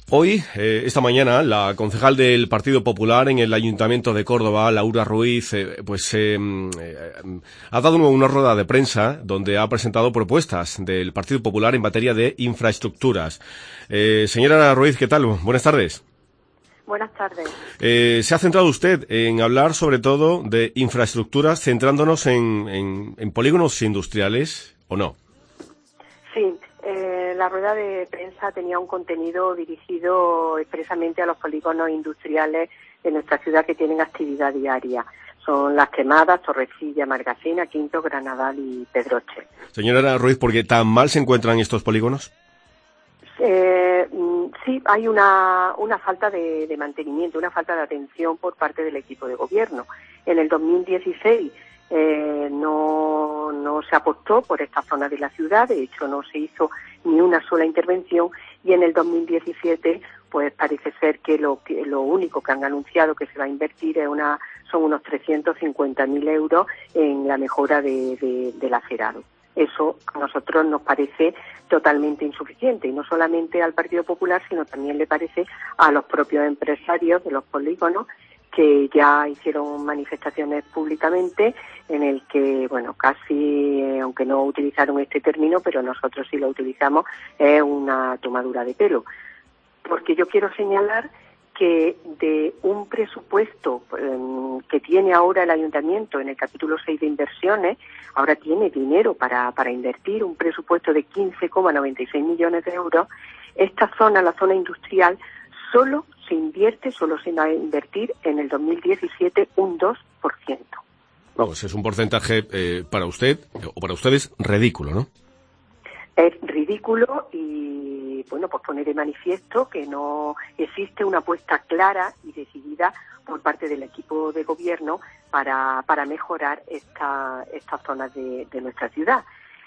Hoy, esta mañana, la concejal del Partido Popular en el Ayuntamiento de Córdoba, Laura Ruiz, ha dado una rueda de prensa donde ha presentado propuestas del Partido Popular en materia de infraestructuras. Señora Ruiz, ¿qué tal? Buenas tardes. Buenas tardes. Se ha centrado usted en hablar sobre todo de infraestructuras, centrándonos en polígonos industriales, ¿o no? Sí, la rueda de prensa tenía un contenido dirigido expresamente a los polígonos industriales de nuestra ciudad que tienen actividad diaria. Son Las Quemadas, Torrecilla, Margasina, Quinto, Granadal y Pedroche. Señora Ruiz, ¿por qué tan mal se encuentran estos polígonos? Sí, hay una falta de mantenimiento, una falta de atención por parte del equipo de gobierno. En el 2016 no se apostó por esta zona de la ciudad, de hecho no se hizo ni una sola intervención, y en el 2017 pues parece ser que lo único que han anunciado que se va a invertir son unos 350.000 euros en la mejora del acerado. Eso a nosotros nos parece totalmente insuficiente, y no solamente al Partido Popular, sino también le parece a los propios empresarios de los polígonos, que ya hicieron manifestaciones públicamente en el que, bueno, casi, aunque no utilizaron este término, pero nosotros sí lo utilizamos, es una tomadura de pelo. Porque yo quiero señalar que de un presupuesto que tiene ahora el Ayuntamiento en el capítulo 6 de inversiones, ahora tiene dinero para invertir, un presupuesto de 15,96 millones de euros, esta zona, la zona industrial, solo se va a invertir en el 2017 un 2%. Vamos, es un porcentaje para usted, o para ustedes, ridículo, ¿no? Es ridículo y, bueno, pues poner de manifiesto que no existe una apuesta clara y decidida por parte del equipo de gobierno para mejorar estas zonas de nuestra ciudad.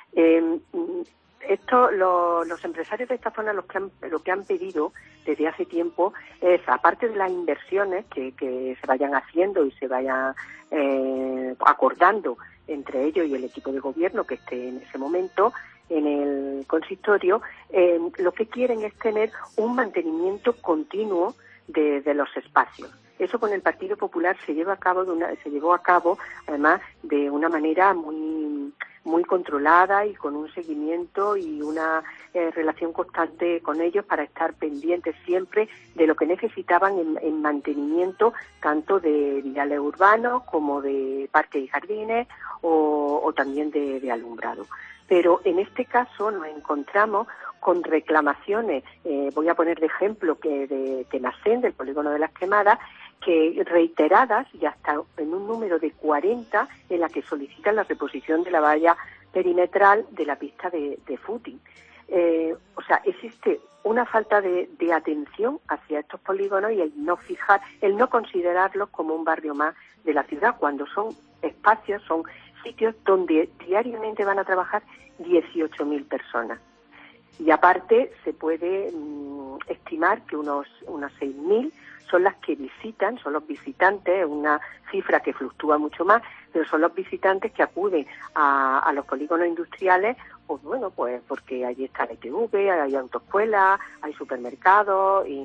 Los empresarios de esta zona lo que han pedido desde hace tiempo es, aparte de las inversiones que se vayan haciendo y se vayan acordando entre ellos y el equipo de gobierno que esté en ese momento en el consistorio, lo que quieren es tener un mantenimiento continuo de los espacios. Eso con el Partido Popular se llevó a cabo además de una manera muy controlada y con un seguimiento y una relación constante con ellos para estar pendientes siempre de lo que necesitaban en mantenimiento, tanto de viales urbanos como de parques y jardines o también de alumbrado. Pero en este caso nos encontramos con reclamaciones, voy a poner de ejemplo que de Temacén, del polígono de Las Quemadas, que reiteradas y hasta en un número de 40 en la que solicitan la reposición de la valla perimetral de la pista de footing. O sea, existe una falta de atención hacia estos polígonos y el no considerarlos como un barrio más de la ciudad, cuando son espacios, son sitios donde diariamente van a trabajar 18.000 personas. Y aparte se puede estimar que unas 6.000 son las que visitan, son los visitantes, una cifra que fluctúa mucho más, pero son los visitantes que acuden a los polígonos industriales, pues bueno, pues porque allí está la ITV, hay autoescuelas, hay supermercados y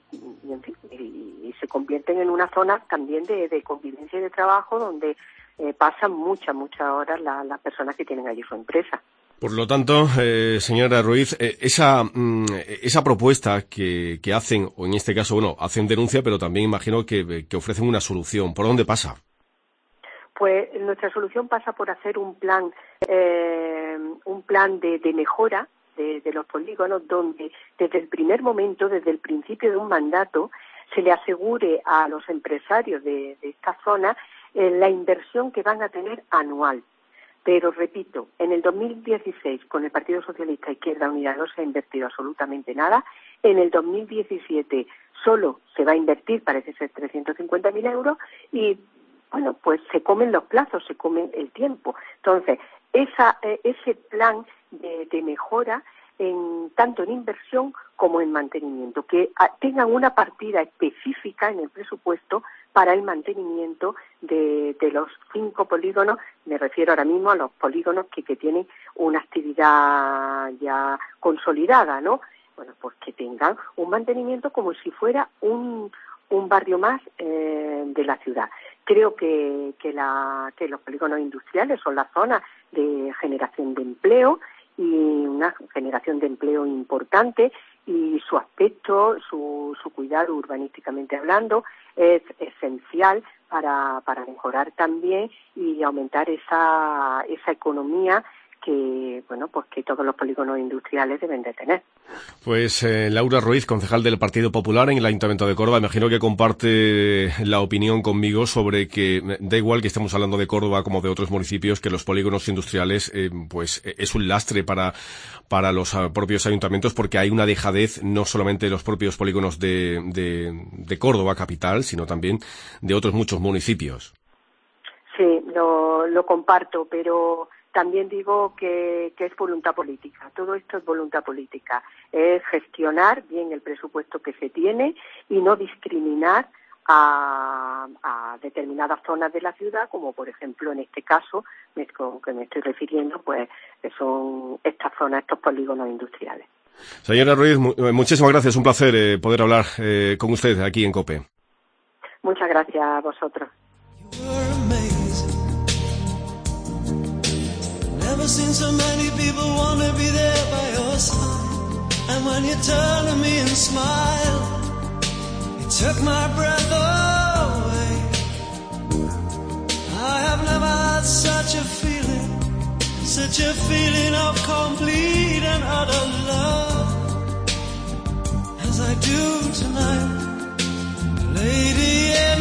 se convierten en una zona también de convivencia y de trabajo donde pasan muchas horas las personas que tienen allí su empresa. Por lo tanto, señora Ruiz, esa propuesta que hacen, o en este caso, bueno, hacen denuncia, pero también imagino que ofrecen una solución. ¿Por dónde pasa? Pues nuestra solución pasa por hacer un plan de mejora de los polígonos, donde desde el primer momento, desde el principio de un mandato, se le asegure a los empresarios de esta zona la inversión que van a tener anual. Pero repito, en el 2016 con el Partido Socialista Izquierda Unida no se ha invertido absolutamente nada. En el 2017 solo se va a invertir, parece ser 350.000 euros, y bueno, pues se comen los plazos, se comen el tiempo. Entonces, ese plan de mejora, tanto en inversión como en mantenimiento, que tengan una partida específica en el presupuesto para el mantenimiento de los 5 polígonos, me refiero ahora mismo a los polígonos que tienen una actividad ya consolidada, ¿no? bueno, pues que tengan un mantenimiento como si fuera un barrio más de la ciudad. Creo que los polígonos industriales son la zona de generación de empleo y una generación de empleo importante, y su aspecto, su cuidado urbanísticamente hablando es esencial para mejorar también y aumentar esa economía que, bueno, pues que todos los polígonos industriales deben de tener. Pues Laura Ruiz, concejal del Partido Popular en el Ayuntamiento de Córdoba, imagino que comparte la opinión conmigo sobre que da igual que estemos hablando de Córdoba como de otros municipios, que los polígonos industriales pues es un lastre para los propios ayuntamientos, porque hay una dejadez no solamente de los propios polígonos de Córdoba capital, sino también de otros muchos municipios. Sí, lo comparto, pero también digo que es voluntad política. Todo esto es voluntad política. Es gestionar bien el presupuesto que se tiene y no discriminar a determinadas zonas de la ciudad, como por ejemplo en este caso que me estoy refiriendo, pues que son estas zonas, estos polígonos industriales. Señora Ruiz, muchísimas gracias. Un placer poder hablar con usted aquí en COPE. Muchas gracias a vosotros. Never seen so many people want to be there by your side. And when you turn to me and smile, you took my breath away. I have never had such a feeling of complete and utter love as I do tonight, lady.